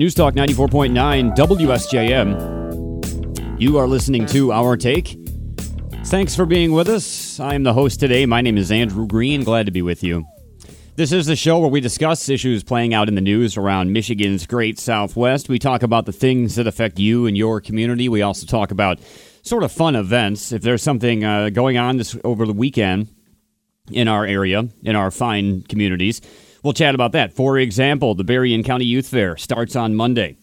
News Talk 94.9 WSJM. You are listening to Our Take. Thanks for being with us. I'm the host today. My name is Andrew Green. Glad to be with you. This is the show where we discuss issues playing out in the news around Michigan's Great Southwest. We talk about the things that affect you and your community. We also talk about sort of fun events. If there's something going on over the weekend in our area, in our fine communities, we'll chat about that. For example, the Berrien County Youth Fair starts on Monday.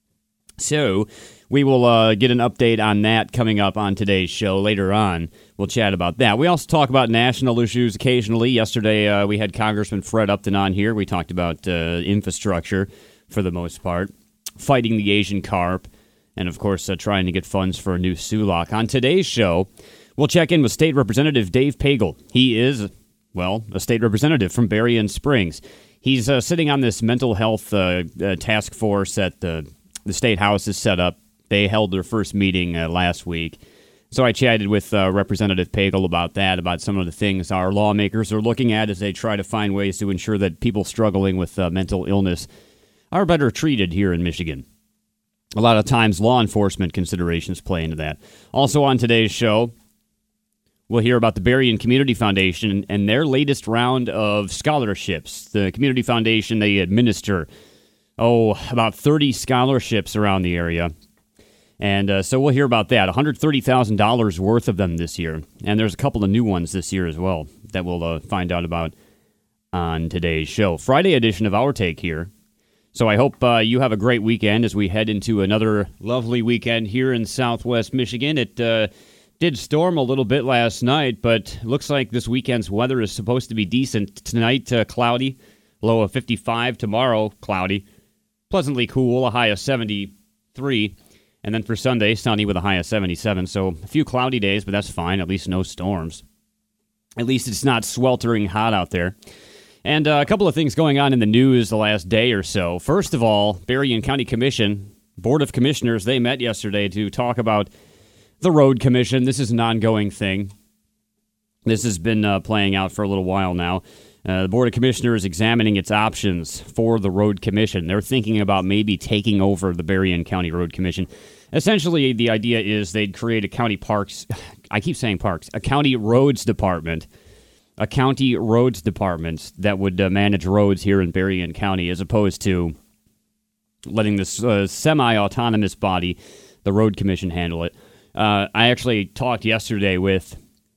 So we will get an update on that coming up on today's show later on. We'll chat about that. We also talk about national issues occasionally. Yesterday, we had Congressman Fred Upton on here. We talked about infrastructure for the most part, fighting the Asian carp, and, of course, trying to get funds for a new Sulak. On today's show, we'll check in with State Representative Dave Pagel. He is, a state representative from Berrien Springs. He's sitting on this mental health task force that the State House has set up. They held their first meeting last week. So I chatted with Representative Pagel about that, about some of the things our lawmakers are looking at as they try to find ways to ensure that people struggling with mental illness are better treated here in Michigan. A lot of times law enforcement considerations play into that. Also on today's show, we'll hear about the Berrien Community Foundation and their latest round of scholarships. The Community Foundation, they administer, about 30 scholarships around the area. And so we'll hear about that. $130,000 worth of them this year. And there's a couple of new ones this year as well that we'll find out about on today's show. Friday edition of Our Take here. So I hope you have a great weekend as we head into another lovely weekend here in Southwest Michigan. It did storm a little bit last night, but looks like this weekend's weather is supposed to be decent. Tonight, cloudy, low of 55. Tomorrow, cloudy, pleasantly cool, a high of 73. And then for Sunday, sunny with a high of 77. So a few cloudy days, but that's fine. At least no storms. At least it's not sweltering hot out there. And a couple of things going on in the news the last day or so. First of all, Berrien County Commission, Board of Commissioners, they met yesterday to talk about the Road Commission. This is an ongoing thing. This has been playing out for a little while now. The Board of Commissioners examining its options for the Road Commission. They're thinking about maybe taking over the Berrien County Road Commission. Essentially, the idea is they'd create a county parks, I keep saying parks, a county roads department. A county roads department that would manage roads here in Berrien County, as opposed to letting this semi-autonomous body, the Road Commission, handle it. I actually talked yesterday with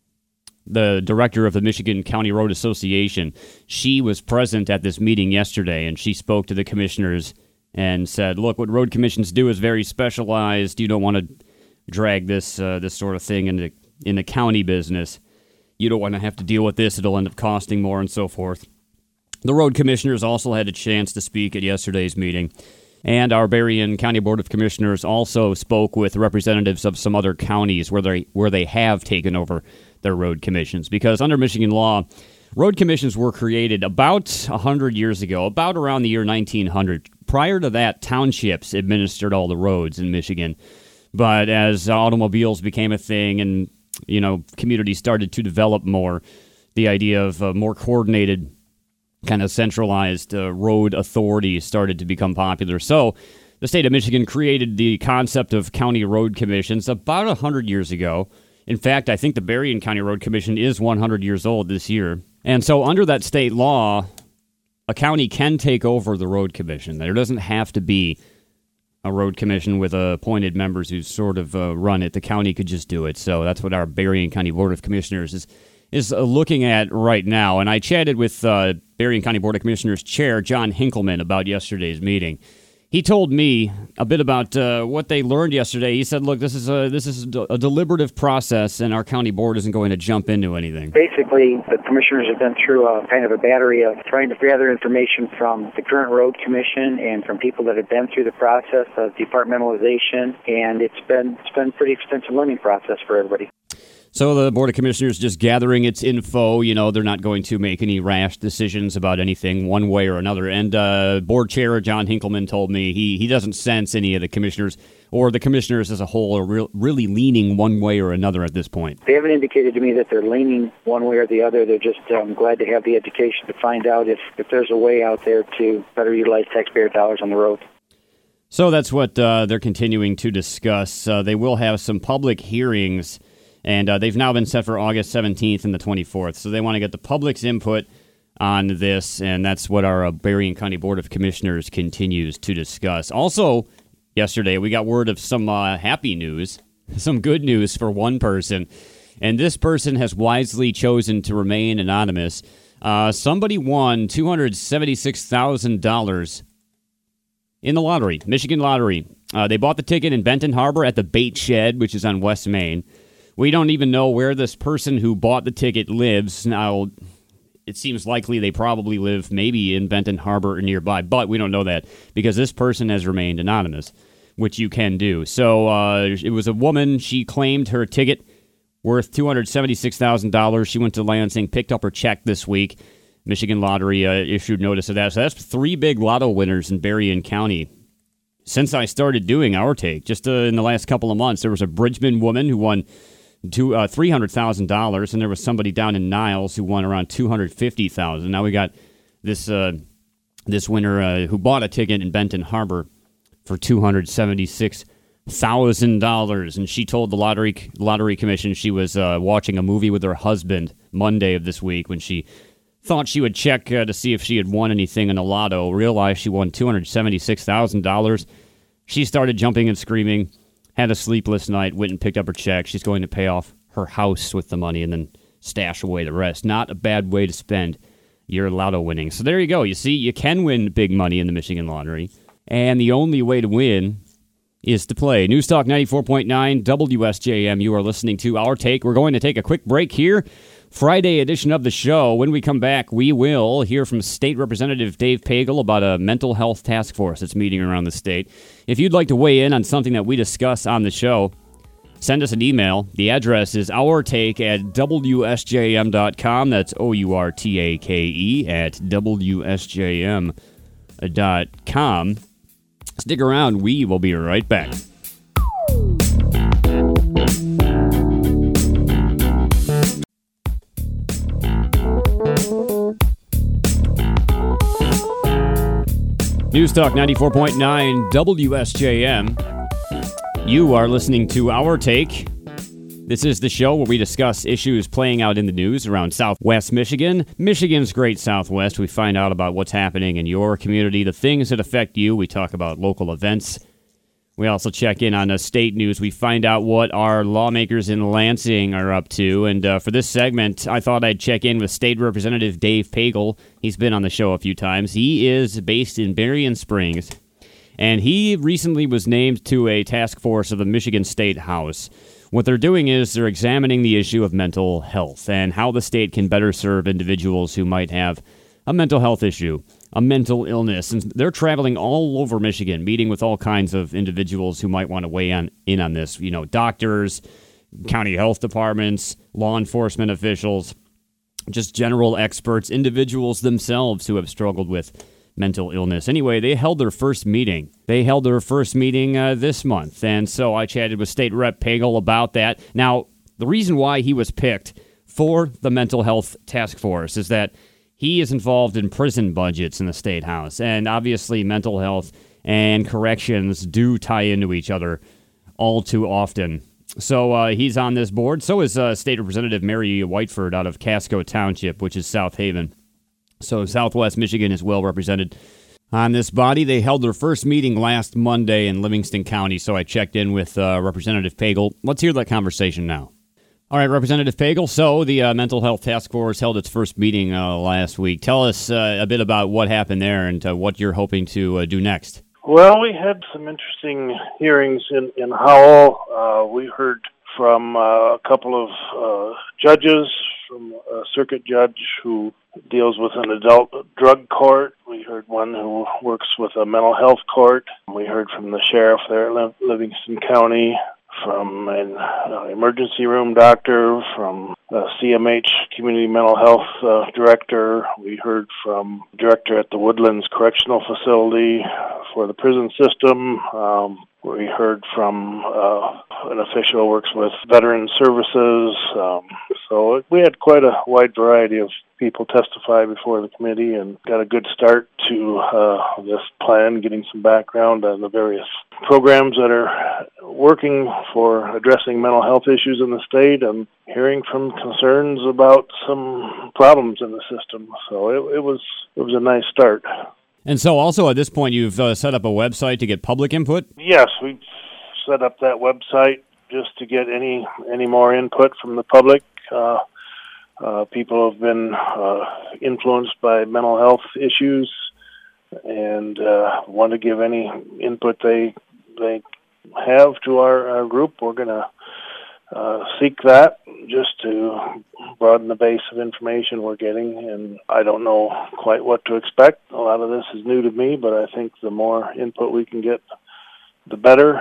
the director of the Michigan County Road Association. She was present at this meeting yesterday, and she spoke to the commissioners and said, look, what road commissions do is very specialized. You don't want to drag this sort of thing in the county business. You don't want to have to deal with this. It'll end up costing more and so forth. The road commissioners also had a chance to speak at yesterday's meeting. And our Berrien County Board of Commissioners also spoke with representatives of some other counties where they have taken over their road commissions. Because under Michigan law, road commissions were created about 100 years ago, about around the year 1900. Prior to that, townships administered all the roads in Michigan. But as automobiles became a thing and, communities started to develop more, the idea of more coordinated kind of centralized road authorities started to become popular. So the state of Michigan created the concept of county road commissions about 100 years ago. In fact, I think the Berrien County Road Commission is 100 years old this year. And so under that state law, a county can take over the road commission. There doesn't have to be a road commission with appointed members who sort of run it. The county could just do it. So that's what our Berrien County Board of Commissioners is looking at right now. And I chatted with Berrien County Board of Commissioners Chair John Hinkleman about yesterday's meeting. He told me a bit about what they learned yesterday. He said, look, this is a deliberative process, and our county board isn't going to jump into anything. Basically, the commissioners have been through a kind of a battery of trying to gather information from the current road commission and from people that have been through the process of departmentalization, and it's been a pretty extensive learning process for everybody. So the Board of Commissioners just gathering its info. They're not going to make any rash decisions about anything one way or another. And Board Chair John Hinkleman told me he doesn't sense any of the commissioners or the commissioners as a whole are really leaning one way or another at this point. They haven't indicated to me that they're leaning one way or the other. They're just glad to have the education to find out if there's a way out there to better utilize taxpayer dollars on the road. So that's what they're continuing to discuss. They will have some public hearings, and they've now been set for August 17th and the 24th. So they want to get the public's input on this, and that's what our Berrien County Board of Commissioners continues to discuss. Also, yesterday we got word of some happy news, some good news for one person, and this person has wisely chosen to remain anonymous. Somebody won $276,000 in the lottery, Michigan Lottery. They bought the ticket in Benton Harbor at the Bait Shed, which is on West Main. We don't even know where this person who bought the ticket lives. Now, it seems likely they probably live maybe in Benton Harbor or nearby, but we don't know that because this person has remained anonymous, which you can do. So it was a woman. She claimed her ticket worth $276,000. She went to Lansing, picked up her check this week. Michigan Lottery issued notice of that. So that's 3 big lotto winners in Berrien County. Since I started doing Our Take, just in the last couple of months, there was a Bridgman woman who won $300,000, and there was somebody down in Niles who won around $250,000. Now we got this winner who bought a ticket in Benton Harbor for $276,000, and she told the lottery commission she was watching a movie with her husband Monday of this week when she thought she would check to see if she had won anything in a lotto, realized she won $276,000. She started jumping and screaming, had a sleepless night, went and picked up her check. She's going to pay off her house with the money and then stash away the rest. Not a bad way to spend your lotto winnings. So there you go. You see, you can win big money in the Michigan Lottery, and the only way to win is to play. News Talk 94.9 WSJM. You are listening to Our Take. We're going to take a quick break here. Friday edition of the show. When we come back, we will hear from State Representative Dave Pagel about a mental health task force that's meeting around the state. If you'd like to weigh in on something that we discuss on the show, send us an email. The address is ourtake@wsjm.com. That's OURTAKE at WSJM.com. Stick around. We will be right back. News Talk 94.9 WSJM. You are listening to Our Take. This is the show where we discuss issues playing out in the news around Southwest Michigan, Michigan's great Southwest. We find out about what's happening in your community, the things that affect you. We talk about local events. We also check in on state news. We find out what our lawmakers in Lansing are up to. And for this segment, I thought I'd check in with State Representative Dave Pagel. He's been on the show a few times. He is based in Berrien Springs, and he recently was named to a task force of the Michigan State House. What they're doing is they're examining the issue of mental health and how the state can better serve individuals who might have a mental health issue, a mental illness. And they're traveling all over Michigan, meeting with all kinds of individuals who might want to weigh in on this. You know, doctors, county health departments, law enforcement officials, just general experts, individuals themselves who have struggled with mental illness. Anyway, they held their first meeting. This month. And so I chatted with State Rep Pagel about that. Now, the reason why he was picked for the mental health task force is that he is involved in prison budgets in the State House. And obviously, mental health and corrections do tie into each other all too often. So he's on this board. So is State Representative Mary Whiteford out of Casco Township, which is South Haven. So Southwest Michigan is well represented on this body. They held their first meeting last Monday in Livingston County, so I checked in with Representative Pagel. Let's hear that conversation now. All right, Representative Pagel, so the Mental Health Task Force held its first meeting last week. Tell us a bit about what happened there and what you're hoping to do next. Well, we had some interesting hearings in Howell. We heard from a couple of judges, from a circuit judge who deals with an adult drug court. We heard one who works with a mental health court. We heard from the sheriff there at Livingston County, from an emergency room doctor, from a CMH Community Mental Health Director. We heard from the director at the Woodlands Correctional Facility for the prison system. We heard from an official who works with Veteran Services, So we had quite a wide variety of people testify before the committee and got a good start to this plan, getting some background on the various programs that are working for addressing mental health issues in the state and hearing from concerns about some problems in the system. So it was a nice start. And so also at this point, you've set up a website to get public input? Yes, we set up that website just to get any more input from the public. People have been influenced by mental health issues and want to give any input they have to our group. We're going to seek that just to broaden the base of information we're getting. And I don't know quite what to expect. A lot of this is new to me, but I think the more input we can get, the better.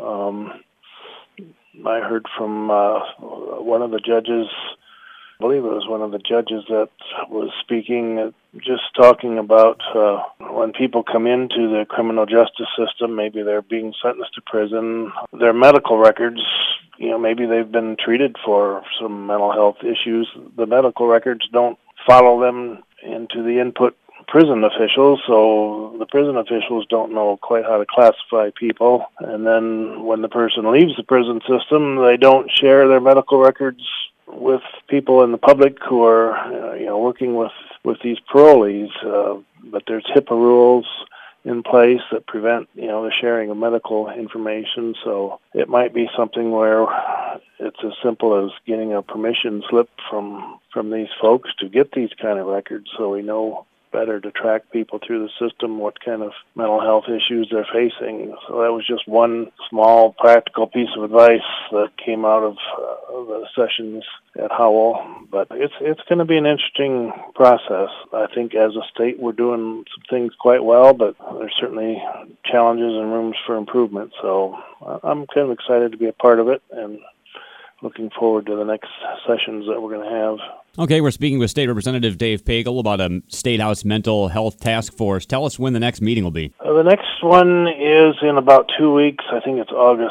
I heard from one of the judges, I believe it was one of the judges that was speaking, just talking about when people come into the criminal justice system, maybe they're being sentenced to prison, their medical records, maybe they've been treated for some mental health issues. The medical records don't follow them into the input prison officials, so the prison officials don't know quite how to classify people. And then when the person leaves the prison system, they don't share their medical records with people in the public who are, working with these parolees. But there's HIPAA rules in place that prevent, the sharing of medical information. So it might be something where it's as simple as getting a permission slip from these folks to get these kind of records, so we know better to track people through the system, what kind of mental health issues they're facing. So that was just one small practical piece of advice that came out of the sessions at Howell. But it's going to be an interesting process. I think as a state we're doing some things quite well, but there's certainly challenges and rooms for improvement. So I'm kind of excited to be a part of it and looking forward to the next sessions that we're going to have. Okay, we're speaking with State Representative Dave Pagel about a State House Mental Health Task Force. Tell us when the next meeting will be. The next one is in about 2 weeks. I think it's August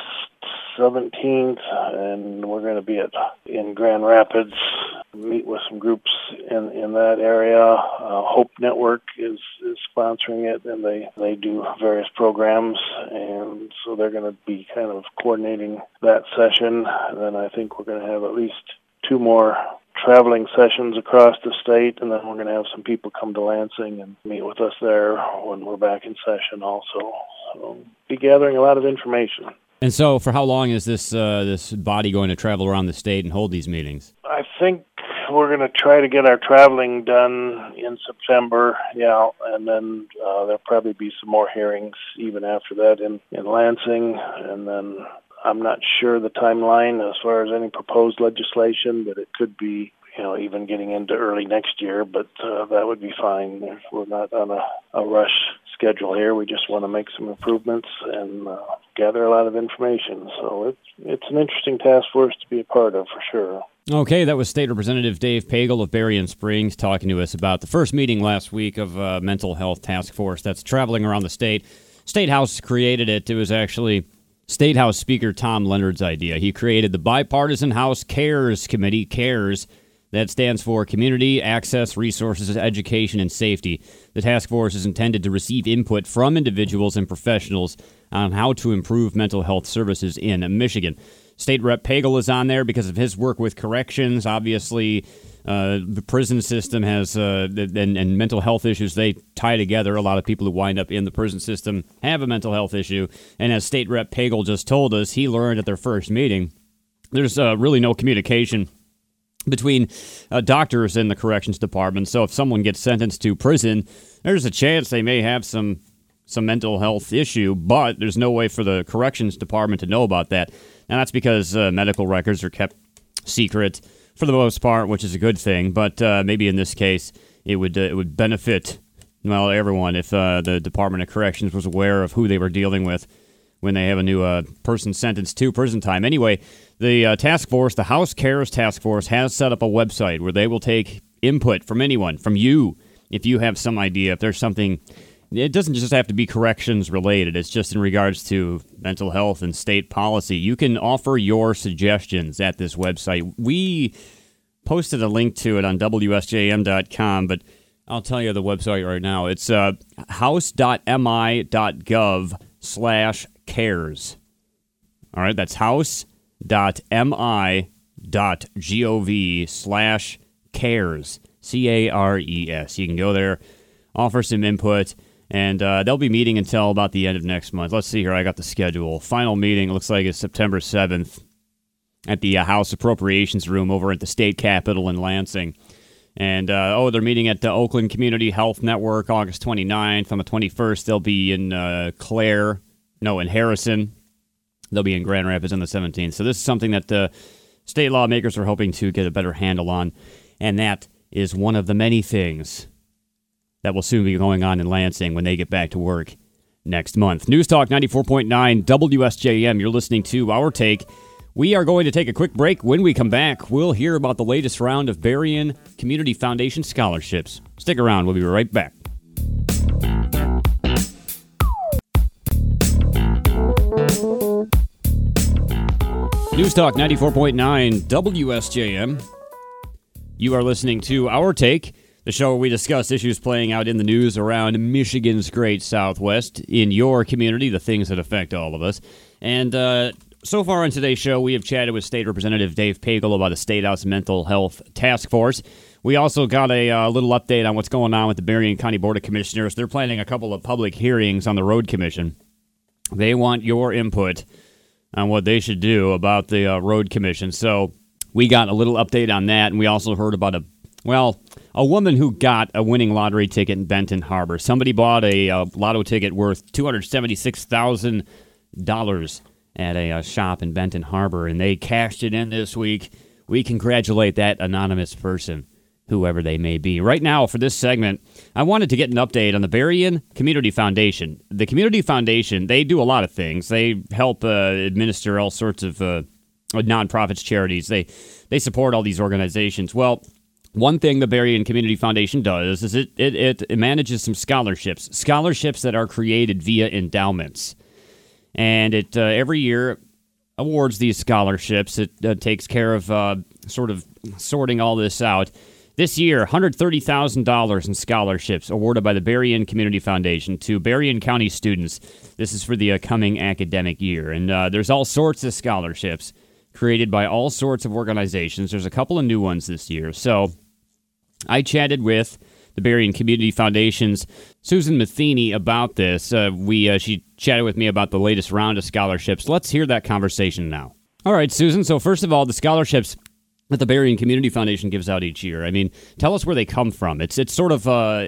17th, and we're going to be in Grand Rapids, meet with some groups in that area. Hope Network is sponsoring it, and they do various programs, and so they're going to be kind of coordinating that session. And then I think we're going to have at least 2 more traveling sessions across the state, and then we're going to have some people come to Lansing and meet with us there when we're back in session also. So be gathering a lot of information. And so for how long is this body going to travel around the state and hold these meetings? I think we're going to try to get our traveling done in September, and then there'll probably be some more hearings even after that in Lansing, and then I'm not sure the timeline as far as any proposed legislation, but it could be, even getting into early next year, but that would be fine. We're not on a rush schedule here. We just want to make some improvements and gather a lot of information. So it's an interesting task force to be a part of for sure. Okay, that was State Representative Dave Pagel of Berrien Springs talking to us about the first meeting last week of Mental Health Task Force that's traveling around the state. State House created it. It was actually State House Speaker Tom Leonard's idea. He created the Bipartisan House CARES Committee, CARES, that stands for Community, Access, Resources, Education, and Safety. The task force is intended to receive input from individuals and professionals on how to improve mental health services in Michigan. State Rep Pagel is on there because of his work with corrections. Obviously, the prison system has, and mental health issues, they tie together. A lot of people who wind up in the prison system have a mental health issue. And as State Rep Pagel just told us, he learned at their first meeting, there's really no communication between doctors in the corrections department. So if someone gets sentenced to prison, there's a chance they may have some mental health issue, but there's no way for the corrections department to know about that. And that's because medical records are kept secret for the most part, which is a good thing. But maybe in this case, it would benefit everyone if the Department of Corrections was aware of who they were dealing with when they have a new person sentenced to prison time. Anyway, the task force, the House CARES Task Force, has set up a website where they will take input from anyone, from you, if you have some idea, if there's something. It doesn't just have to be corrections related. It's just in regards to mental health and state policy. You can offer your suggestions at this website. We posted a link to it on WSJM.com, but I'll tell you the website right now. It's house.mi.gov/cares. All right, that's house.mi.gov/cares. CARES. You can go there, offer some input, and they'll be meeting until about the end of next month. Let's see here. I got the schedule. Final meeting looks like it's September 7th at the House Appropriations Room over at the state capitol in Lansing. And, they're meeting at the Oakland Community Health Network August 29th. On the 21st, they'll be in in Harrison. They'll be in Grand Rapids on the 17th. So this is something that the state lawmakers are hoping to get a better handle on. And that is one of the many things that will soon be going on in Lansing when they get back to work next month. News Talk 94.9 WSJM. You're listening to Our Take. We are going to take a quick break. When we come back, we'll hear about the latest round of Berrien Community Foundation scholarships. Stick around. We'll be right back. News Talk 94.9 WSJM. You are listening to Our Take, the show where we discuss issues playing out in the news around Michigan's great Southwest, in your community, the things that affect all of us. And so far on today's show, we have chatted with State Representative Dave Pagel about the State House Mental Health Task Force. We also got a little update on what's going on with the Berrien County Board of Commissioners. They're planning a couple of public hearings on the Road Commission. They want your input on what they should do about the Road Commission. So we got a little update on that, and we also heard about a woman who got a winning lottery ticket in Benton Harbor. Somebody bought a lotto ticket worth $276,000 at a shop in Benton Harbor, and they cashed it in this week. We congratulate that anonymous person, whoever they may be. Right now, for this segment, I wanted to get an update on the Berrien Community Foundation. The Community Foundation, they do a lot of things. They help administer all sorts of nonprofits, charities. They support all these organizations. Well, one thing the Berrien Community Foundation does is it manages some scholarships that are created via endowments. And it every year awards these scholarships. It takes care of sort of sorting all this out. This year, $130,000 in scholarships awarded by the Berrien Community Foundation to Berrien County students. This is for the coming academic year. And there's all sorts of scholarships created by all sorts of organizations. There's a couple of new ones this year. So I chatted with the Berrien Community Foundation's Susan Matheny about this. She chatted with me about the latest round of scholarships. Let's hear that conversation now. All right, Susan. So first of all, the scholarships that the Berrien Community Foundation gives out each year. I mean, tell us where they come from. It's sort of like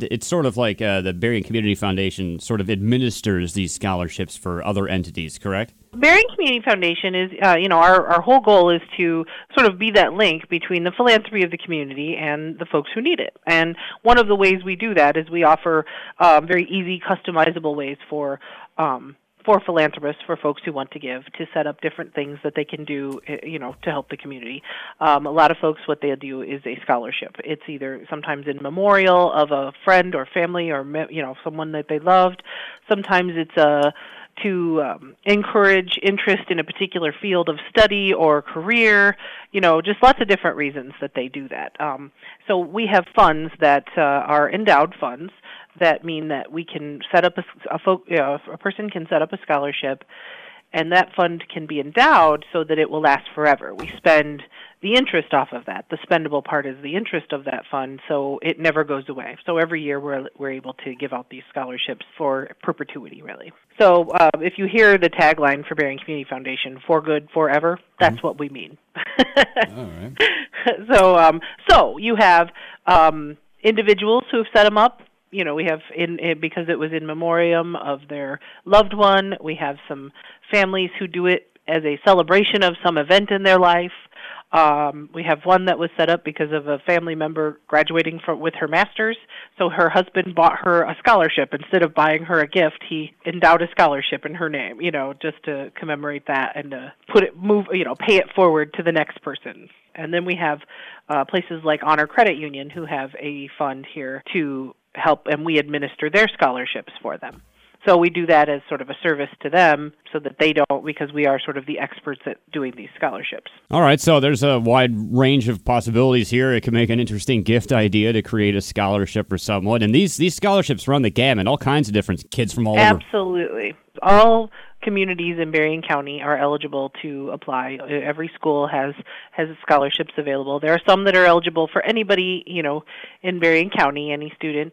the Berrien Community Foundation sort of administers these scholarships for other entities, correct? Berrien Community Foundation is, our whole goal is to sort of be that link between the philanthropy of the community and the folks who need it. And one of the ways we do that is we offer very easy, customizable ways for philanthropists, for folks who want to give, to set up different things that they can do, to help the community. A lot of folks, what they'll do is a scholarship. It's either sometimes in memorial of a friend or family or, someone that they loved. Sometimes it's to encourage interest in a particular field of study or career, just lots of different reasons that they do that. So we have funds that are endowed funds that mean that we can set up a person can set up a scholarship, and that fund can be endowed so that it will last forever. We spend the interest off of that. The spendable part is the interest of that fund, so it never goes away. So every year we're able to give out these scholarships for perpetuity, really. So if you hear the tagline for Berrien Community Foundation, "For Good Forever," that's what we mean. All right. So you have individuals who have set them up. We have because it was in memoriam of their loved one. We have some families who do it as a celebration of some event in their life. We have one that was set up because of a family member graduating with her master's. So her husband bought her a scholarship. Instead of buying her a gift, he endowed a scholarship in her name, just to commemorate that and to pay it forward to the next person. And then we have places like Honor Credit Union who have a fund here to help, and we administer their scholarships for them. So we do that as sort of a service to them so that they don't, because we are sort of the experts at doing these scholarships. All right, so there's a wide range of possibilities here. It can make an interesting gift idea to create a scholarship for someone. And these scholarships run the gamut, all kinds of different kids from all over. Absolutely. All communities in Berrien County are eligible to apply. Every school has scholarships available. There are some that are eligible for anybody, in Berrien County, any student.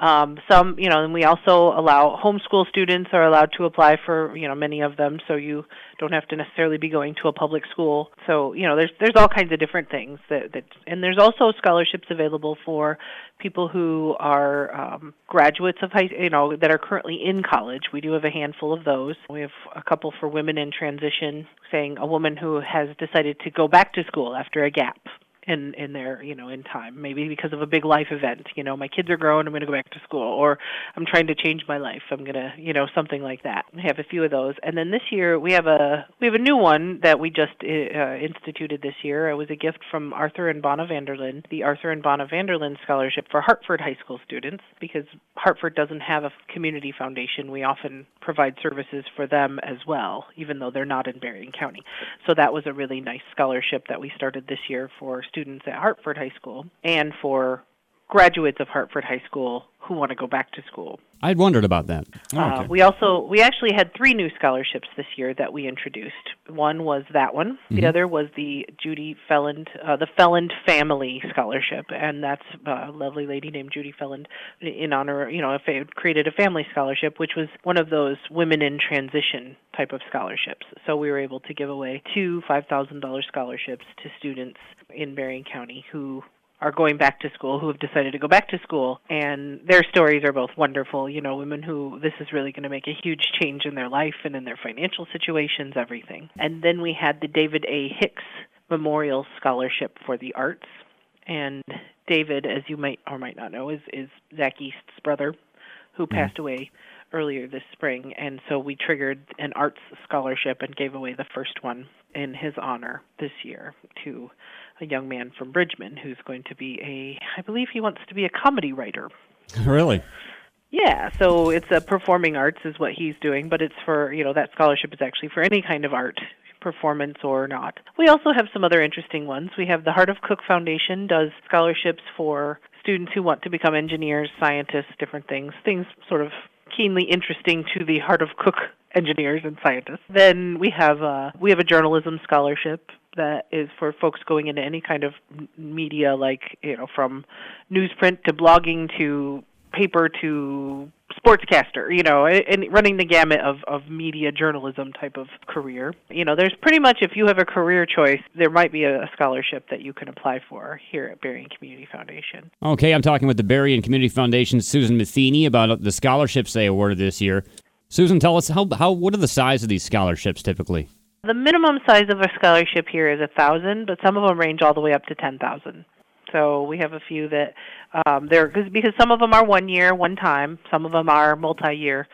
Some, and we also allow homeschool students are allowed to apply for, many of them, so you don't have to necessarily be going to a public school. So, there's all kinds of different things and there's also scholarships available for people who are graduates of that are currently in college. We do have a handful of those. We have a couple for women in transition, saying a woman who has decided to go back to school after a gap in their, in time, maybe because of a big life event. My kids are grown, I'm going to go back to school, or I'm trying to change my life, I'm going to, something like that. We have a few of those. And then this year we have a new one that we just instituted this year. It was a gift from Arthur and Bonna Vanderlyn, the Arthur and Bonna Vanderlyn Scholarship for Hartford High School students, because Hartford doesn't have a community foundation. We often provide services for them as well, even though they're not in Berrien County. So that was a really nice scholarship that we started this year for students at Hartford High School and for graduates of Hartford High School who want to go back to school. I'd wondered about that. Okay. We actually had 3 new scholarships this year that we introduced. One was that one. Mm-hmm. The other was the Judy Felland, the Felland Family Scholarship, and that's a lovely lady named Judy Felland in honor, created a family scholarship, which was one of those women in transition type of scholarships. So we were able to give away 2 $5,000 scholarships to students in Berrien County who are going back to school, who have decided to go back to school, and their stories are both wonderful, women who this is really going to make a huge change in their life and in their financial situations, everything. And then we had the David A. Hicks Memorial Scholarship for the Arts, and David, as you might or might not know, is Zach East's brother, who passed away earlier this spring, and so we triggered an arts scholarship and gave away the first one in his honor this year to a young man from Bridgman who's going to be I believe he wants to be a comedy writer. Really? Yeah, so it's a performing arts is what he's doing, but it's for, that scholarship is actually for any kind of art, performance or not. We also have some other interesting ones. We have the Heart of Cook Foundation does scholarships for students who want to become engineers, scientists, different things sort of keenly interesting to the Heart of Cook engineers and scientists. Then we have a journalism scholarship that is for folks going into any kind of media, like, from newsprint to blogging to paper to sportscaster, and running the gamut of media journalism type of career. There's pretty much, if you have a career choice, there might be a scholarship that you can apply for here at Berrien Community Foundation. Okay, I'm talking with the Berrien Community Foundation's Susan Matheny about the scholarships they awarded this year. Susan, tell us, what are the size of these scholarships typically? The minimum size of a scholarship here is 1,000, but some of them range all the way up to 10,000. So we have a few that because some of them are 1 year, one time. Some of them are multi-year.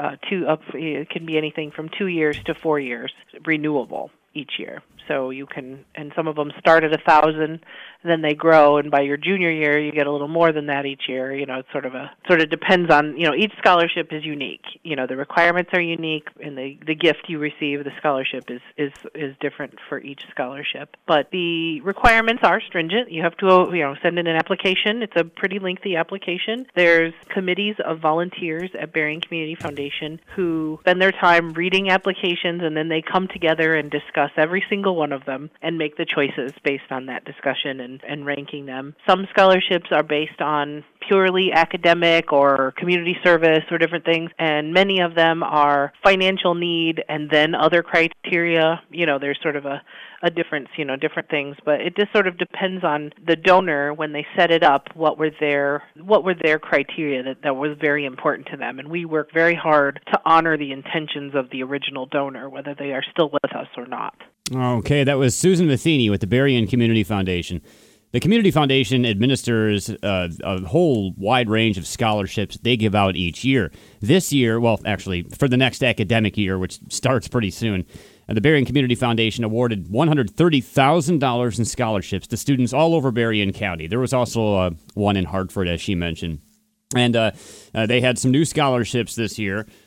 It can be anything from 2 years to 4 years, renewable each year. So you can, and some of them start at 1,000, and then they grow, and by your junior year, you get a little more than that each year. It sort of depends on, each scholarship is unique. The requirements are unique, and the gift you receive, the scholarship is different for each scholarship. But the requirements are stringent. You have to, send in an application. It's a pretty lengthy application. There's committees of volunteers at Berrien Community Foundation who spend their time reading applications, and then they come together and discuss every single one of them and make the choices based on that discussion and ranking them. Some scholarships are based on purely academic or community service or different things, and many of them are financial need and then other criteria. There's sort of a difference, different things, but it just sort of depends on the donor when they set it up, what were their criteria that was very important to them. And we work very hard to honor the intentions of the original donor, whether they are still with us or not. Okay, that was Susan Matheny with the Berrien Community Foundation. The Community Foundation administers a whole wide range of scholarships they give out each year. This year, well, actually, for the next academic year, which starts pretty soon, the Berrien Community Foundation awarded $130,000 in scholarships to students all over Berrien County. There was also one in Hartford, as she mentioned. And they had some new scholarships this year.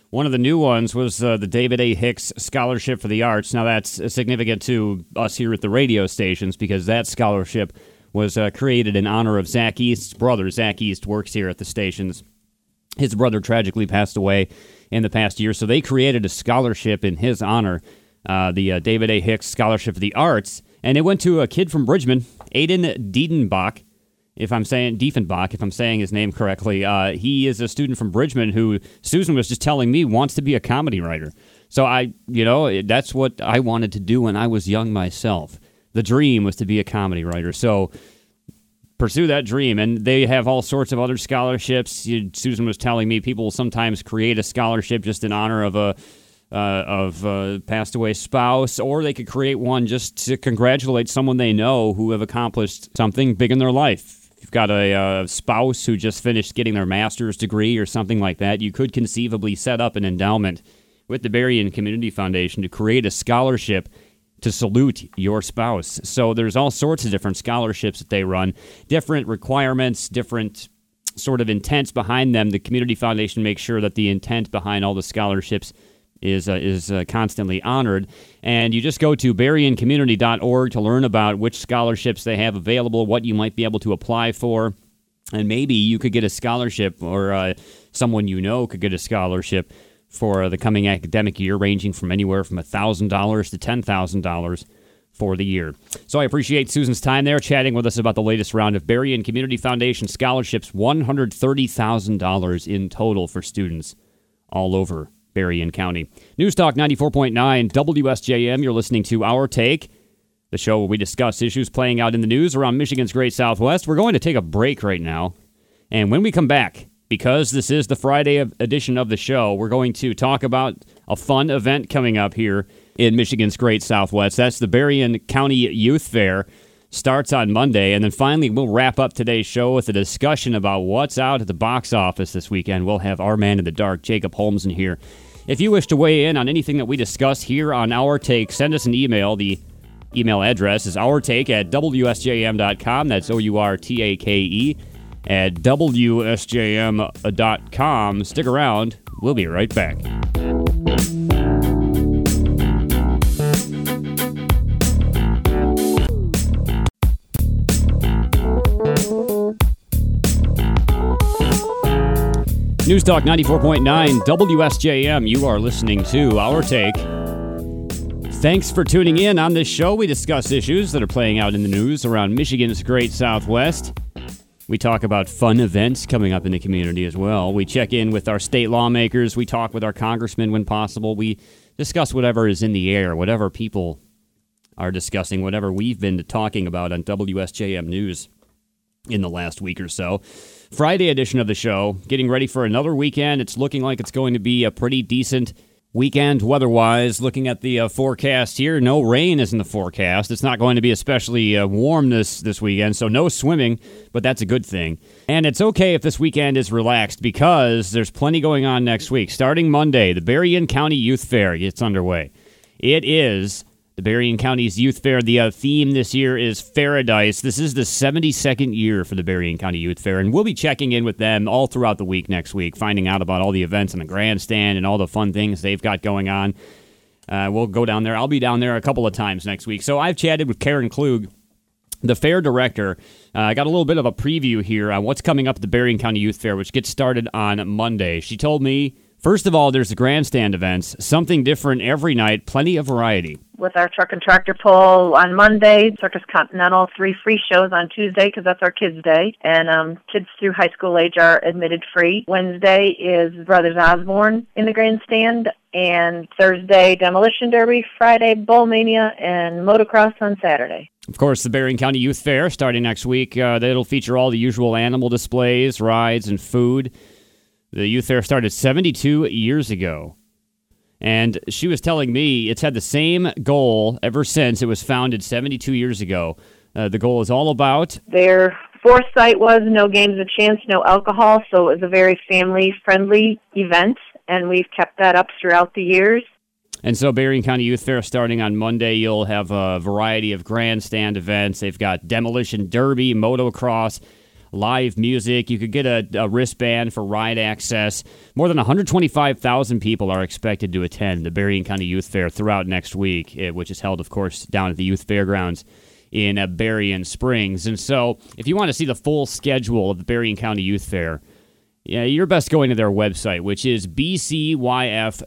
One of the new ones was the David A. Hicks Scholarship for the Arts. Now, that's significant to us here at the radio stations because that scholarship was created in honor of Zach East's brother. Zach East works here at the stations. His brother tragically passed away in the past year, so they created a scholarship in his honor, the David A. Hicks Scholarship for the Arts, and it went to a kid from Bridgman, Aiden Diefenbach, if I'm saying his name correctly. He is a student from Bridgman who, Susan was just telling me, wants to be a comedy writer. So that's what I wanted to do when I was young myself. The dream was to be a comedy writer. So pursue that dream, and they have all sorts of other scholarships. Susan was telling me people sometimes create a scholarship just in honor of a passed away spouse, or they could create one just to congratulate someone they know who have accomplished something big in their life. If you've got a spouse who just finished getting their master's degree or something like that, you could conceivably set up an endowment with the Berrien Community Foundation to create a scholarship to salute your spouse. So there's all sorts of different scholarships that they run, different requirements, different sort of intents behind them. The Community Foundation makes sure that the intent behind all the scholarships is constantly honored. And you just go to berriencommunity.org to learn about which scholarships they have available, what you might be able to apply for, and maybe you could get a scholarship, or someone you know could get a scholarship for the coming academic year, ranging from anywhere from $1,000 to $10,000 for the year. So I appreciate Susan's time there, chatting with us about the latest round of Berrien Community Foundation scholarships, $130,000 in total for students all over Berrien County. News Talk 94.9 WSJM, you're listening to Our Take, the show where we discuss issues playing out in the news around Michigan's Great Southwest. We're going to take a break right now, and when we come back, because this is the Friday edition of the show, we're going to talk about a fun event coming up here in Michigan's Great Southwest. That's the Berrien County Youth Fair. Starts on Monday, and then finally we'll wrap up today's show with a discussion about what's out at the box office this weekend. We'll have our man in the dark, Jacob Holmes, in here. If you wish to weigh in on anything that we discuss here on Our Take, send us an email. The email address is ourtake@wsjm.com. That's OURTAKE at WSJM.com. Stick around. We'll be right back. News Talk 94.9 WSJM. You are listening to Our Take. Thanks for tuning in. On this show, we discuss issues that are playing out in the news around Michigan's Great Southwest. We talk about fun events coming up in the community as well. We check in with our state lawmakers. We talk with our congressmen when possible. We discuss whatever is in the air, whatever people are discussing, whatever we've been talking about on WSJM News in the last week or so. Friday edition of the show, getting ready for another weekend. It's looking like it's going to be a pretty decent weekend weather-wise. Looking at the forecast here, no rain is in the forecast. It's not going to be especially warm this weekend, so no swimming, but that's a good thing. And it's okay if this weekend is relaxed because there's plenty going on next week. Starting Monday, the Berrien County Youth Fair gets underway. It is the Berrien County's Youth Fair. The theme this year is Paradise. This is the 72nd year for the Berrien County Youth Fair, and we'll be checking in with them all throughout the week next week, finding out about all the events in the grandstand and all the fun things they've got going on. We'll go down there. I'll be down there a couple of times next week. So I've chatted with Karen Klug, the fair director. I got a little bit of a preview here on what's coming up at the Berrien County Youth Fair, which gets started on Monday. She told me, first of all, there's the grandstand events, something different every night, plenty of variety. With our truck and tractor pull on Monday, Circus Continental, 3 free shows on Tuesday because that's our kids' day, and kids through high school age are admitted free. Wednesday is Brothers Osborne in the grandstand, and Thursday, Demolition Derby, Friday, Bowl Mania, and motocross on Saturday. Of course, the Berrien County Youth Fair starting next week. That'll feature all the usual animal displays, rides, and food. The Youth Fair started 72 years ago. And she was telling me it's had the same goal ever since it was founded 72 years ago. The goal is all about... Their foresight was no games of chance, no alcohol, so it was a very family-friendly event, and we've kept that up throughout the years. And so Berrien County Youth Fair starting on Monday, you'll have a variety of grandstand events. They've got Demolition Derby, motocross, live music. You could get a wristband for ride access. More than 125,000 people are expected to attend the Berrien County Youth Fair throughout next week, which is held, of course, down at the Youth Fairgrounds in Berrien Springs. And so if you want to see the full schedule of the Berrien County Youth Fair, yeah, you're best going to their website, which is bcyf.us.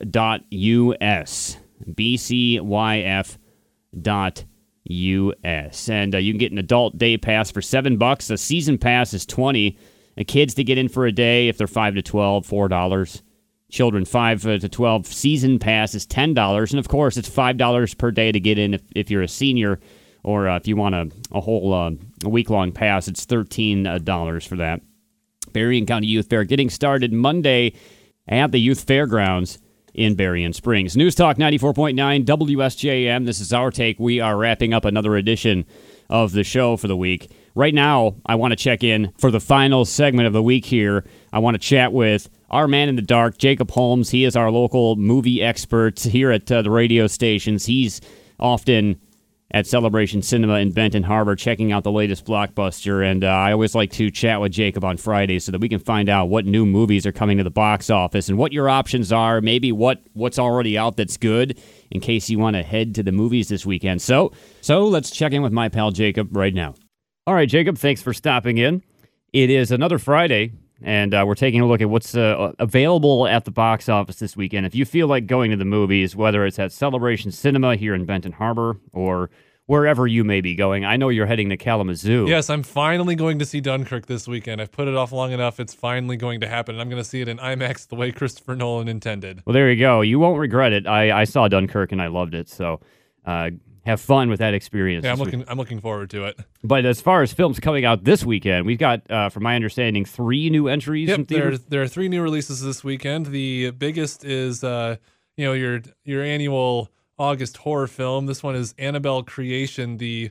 bcyf.us. And you can get an adult day pass for $7. A season pass is $20. And kids to get in for a day, if they're 5 to 12, $4. Children 5 to 12, season pass is $10. And, of course, it's $5 per day to get in if you're a senior. Or if you want a whole a week-long pass, it's $13 for that. Berrien County Youth Fair getting started Monday at the Youth Fairgrounds in Berrien Springs. News Talk 94.9 WSJM. This is Our Take. We are wrapping up another edition of the show for the week. Right now, I want to check in for the final segment of the week here. I want to chat with our man in the dark, Jacob Holmes. He is our local movie expert here at the radio stations. He's often at Celebration Cinema in Benton Harbor, checking out the latest blockbuster. And I always like to chat with Jacob on Fridays so that we can find out what new movies are coming to the box office and what your options are, maybe what's already out that's good in case you want to head to the movies this weekend. So let's check in with my pal Jacob right now. All right, Jacob, thanks for stopping in. It is another Friday, and we're taking a look at what's available at the box office this weekend. If you feel like going to the movies, whether it's at Celebration Cinema here in Benton Harbor or wherever you may be going, I know you're heading to Kalamazoo. Yes, I'm finally going to see Dunkirk this weekend. I've put it off long enough. It's finally going to happen. I'm going to see it in IMAX the way Christopher Nolan intended. Well, there you go. You won't regret it. I saw Dunkirk and I loved it, so have fun with that experience. Yeah, I'm looking forward to it. But as far as films coming out this weekend, we've got, from my understanding, 3 new entries in theaters. There are 3 new releases this weekend. The biggest is your annual August horror film. This one is Annabelle Creation, the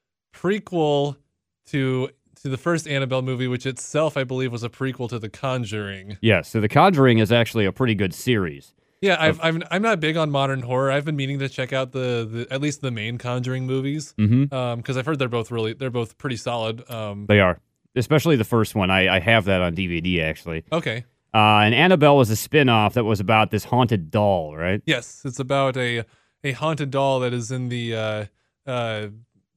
prequel to the first Annabelle movie, which itself, I believe, was a prequel to The Conjuring. Yes, so The Conjuring is actually a pretty good series. Yeah, I'm not big on modern horror. I've been meaning to check out the at least the main Conjuring movies, because I've heard they're both pretty solid. They are, especially the first one. I have that on DVD actually. Okay. And Annabelle was a spin-off that was about this haunted doll, right? Yes, it's about a haunted doll that is in the Ed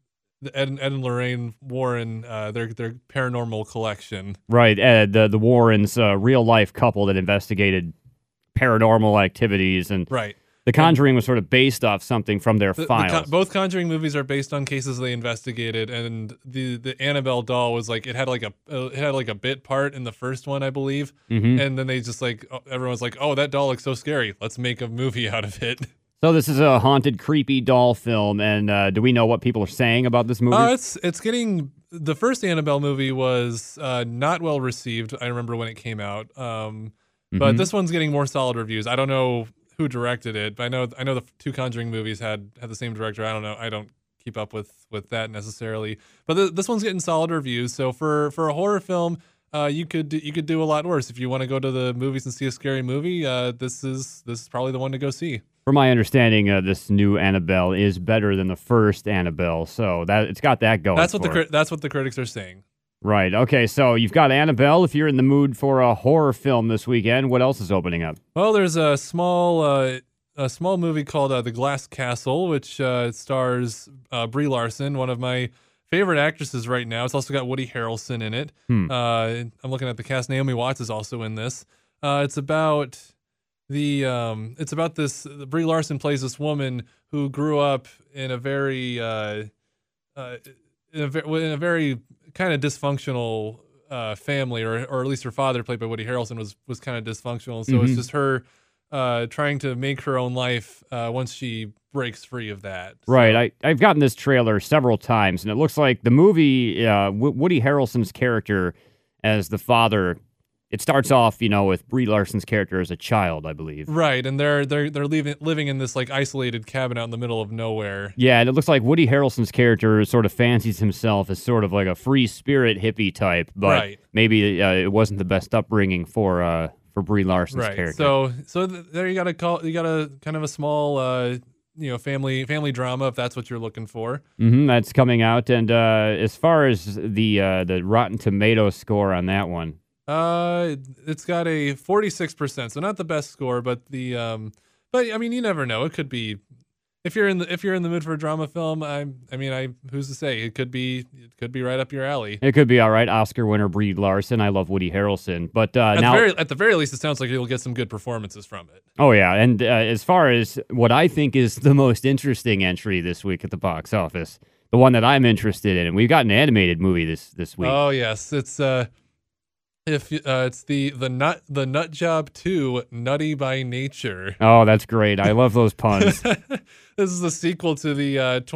and Lorraine Warren their paranormal collection. Right, the Warrens, real life couple that investigated paranormal activities, and right. The Conjuring was sort of based off something from their files. Both Conjuring movies are based on cases they investigated, and the Annabelle doll was like it had like a bit part in the first one, I believe, and then they just everyone's like, oh, that doll looks so scary, let's make a movie out of it. So this is a haunted, creepy doll film, and do we know what people are saying about this movie? It's getting. The first Annabelle movie was not well received. I remember when it came out. But this one's getting more solid reviews. I don't know who directed it, but I know the 2 Conjuring movies had the same director. I don't know. I don't keep up with that necessarily. But this one's getting solid reviews. So for a horror film, you could do a lot worse. If you want to go to the movies and see a scary movie, this is probably the one to go see. From my understanding, this new Annabelle is better than the first Annabelle, so that it's got that going. That's what the critics are saying. Right. Okay. So you've got Annabelle. If you're in the mood for a horror film this weekend, what else is opening up? Well, there's a small movie called The Glass Castle, which stars Brie Larson, one of my favorite actresses right now. It's also got Woody Harrelson in it. I'm looking at the cast. Naomi Watts is also in this. It's about Brie Larson plays this woman who grew up in a very kind of dysfunctional family, or at least her father, played by Woody Harrelson, was kind of dysfunctional. So it's just her trying to make her own life once she breaks free of that. So. Right. I've gotten this trailer several times, and it looks like the movie, Woody Harrelson's character as the father, it starts off, with Brie Larson's character as a child, I believe. Right, and they're living in this isolated cabin out in the middle of nowhere. Yeah, and it looks like Woody Harrelson's character sort of fancies himself as sort of like a free spirit hippie type, but maybe it wasn't the best upbringing for Brie Larson's character. So there you got a kind of a small family drama if that's what you're looking for. That's coming out. And as far as the Rotten Tomatoes score on that one, it's got a 46%, so not the best score, but but I mean, you never know. It could be if you're in the mood for a drama film. Who's to say? It could be right up your alley. It could be all right. Oscar winner Brie Larson. I love Woody Harrelson, but at the very least, it sounds like you'll get some good performances from it. Oh yeah, and as far as what I think is the most interesting entry this week at the box office, the one that I'm interested in, and we've got an animated movie this week. Oh yes, it's it's the Nut Job 2, Nutty by Nature. Oh, that's great. I love those puns. This is the sequel to the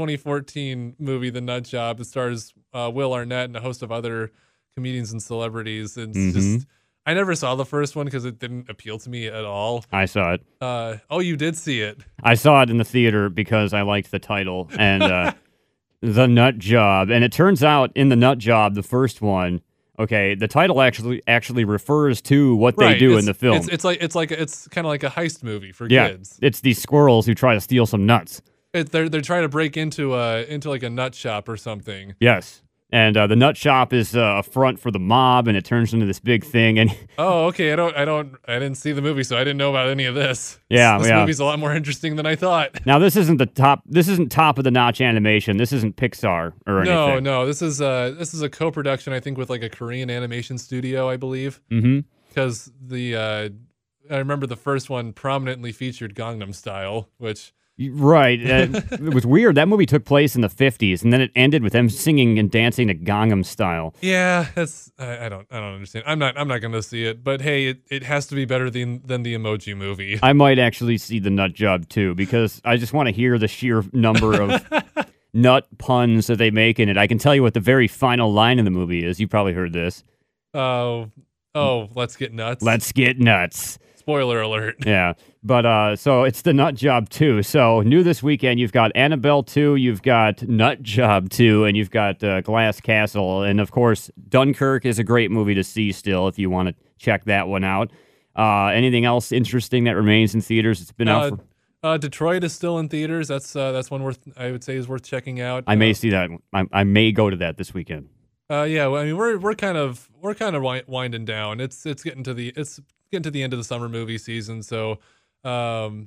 2014 movie, The Nut Job. It stars Will Arnett and a host of other comedians and celebrities. It's just, I never saw the first one because it didn't appeal to me at all. I saw it. Oh, you did see it? I saw it in the theater because I liked the title and The Nut Job. And it turns out in The Nut Job, the first one, okay, the title actually refers to what they do in the film. It's kind of like a heist movie for kids. It's these squirrels who try to steal some nuts. They're trying to break into like a nut shop or something. Yes. And the nut shop is a front for the mob, and it turns into this big thing. And oh, okay. I didn't see the movie, so I didn't know about any of this. Yeah, this movie's a lot more interesting than I thought. Now, this isn't top of the notch animation. This isn't Pixar or anything. No. This is a co-production, I think, with like a Korean animation studio, I believe. Because I remember the first one prominently featured Gangnam Style, which. Right. It was weird. That movie took place in the 50s, and then it ended with them singing and dancing to Gangnam Style. Yeah, I don't understand. I'm not going to see it, but hey, it has to be better than the Emoji Movie. I might actually see The Nut Job too, because I just want to hear the sheer number of nut puns that they make in it. I can tell you what the very final line in the movie is. You probably heard this. Oh, let's get nuts. Let's get nuts. Spoiler alert. Yeah. But so it's The Nut Job 2. So new this weekend, you've got Annabelle 2, you've got Nut Job 2, and you've got Glass Castle. And, of course, Dunkirk is a great movie to see still if you want to check that one out. Anything else interesting that remains in theaters? It's been out for... Detroit is still in theaters. That's one I would say is worth checking out. I may see that. I may go to that this weekend. Yeah, well, I mean we're kind of winding down. It's getting to the end of the summer movie season, so so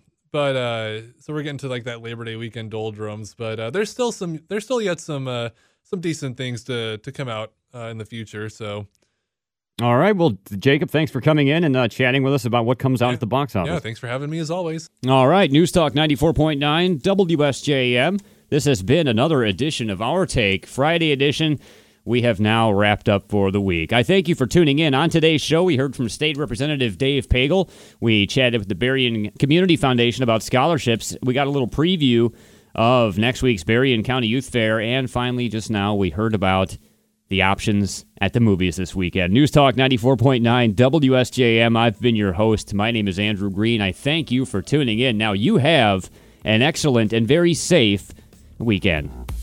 we're getting to like that Labor Day weekend doldrums, but there's still yet some decent things to come out in the future. So all right, well, Jacob, thanks for coming in and chatting with us about what comes out at the box office. Yeah, thanks for having me as always. All right, News Talk 94.9 WSJM. This has been another edition of Our Take, Friday edition. We have now wrapped up for the week. I thank you for tuning in. On today's show, we heard from State Representative Dave Pagel. We chatted with the Berrien Community Foundation about scholarships. We got a little preview of next week's Berrien County Youth Fair. And finally, just now, we heard about the options at the movies this weekend. News Talk 94.9 WSJM. I've been your host. My name is Andrew Green. I thank you for tuning in. Now, you have an excellent and very safe weekend.